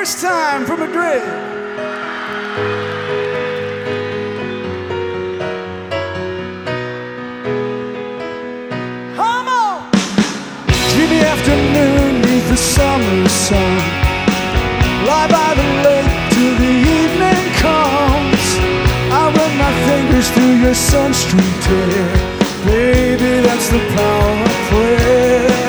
FaceTime from Madrid. Come on! Dreamy afternoon beneath the summer sun. Lie by the lake till the evening comes. I run my fingers through your sun-streaked hair. Baby, that's the power of prayer.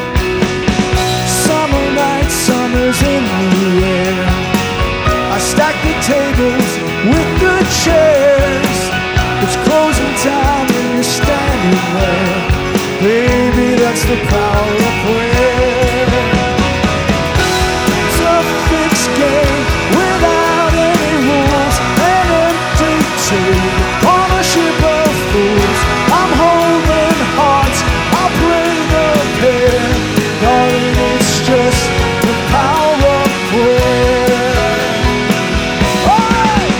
Summer night, summer's in the air. I stack the tables with the chairs. It's closing time and you're standing there. Baby, that's the power of prayer. It's a fixed game without any rules. An empty table on a ship of fools. I'm holding hearts, I'll pray the pair. Darling, it's just the power of prayer. Alright!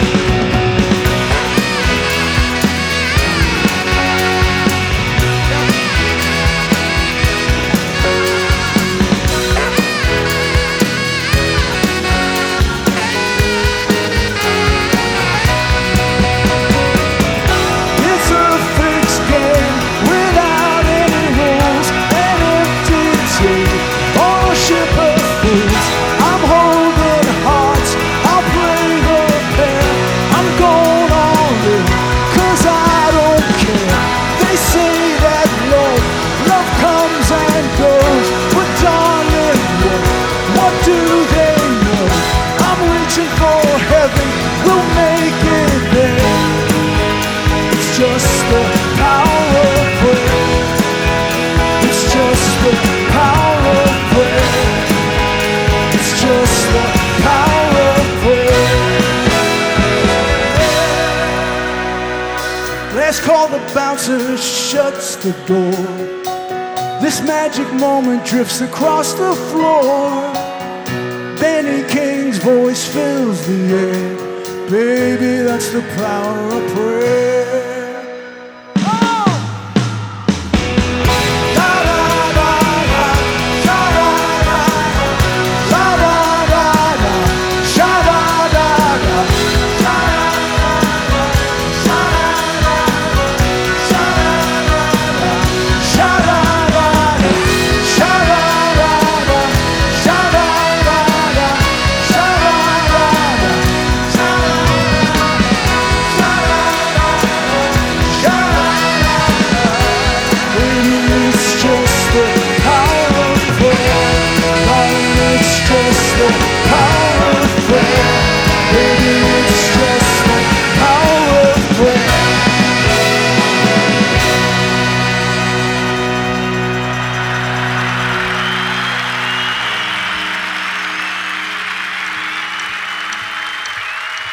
It's a fixed game without any rules. An empty table on a ship of fools. I'm holding hearts, I'll play the pair. I'm going all in, 'cause I don't care. They say that love comes and goes. But darling, what do they know? I'm reaching for heaven, we'll make it there. It's just the power of prayer. It's just the power of prayer. It's just the power of prayer. Last call, the bouncer shuts the door. This magic moment drifts across the floor. Benny King's voice fills the air. Baby, that's the power of prayer.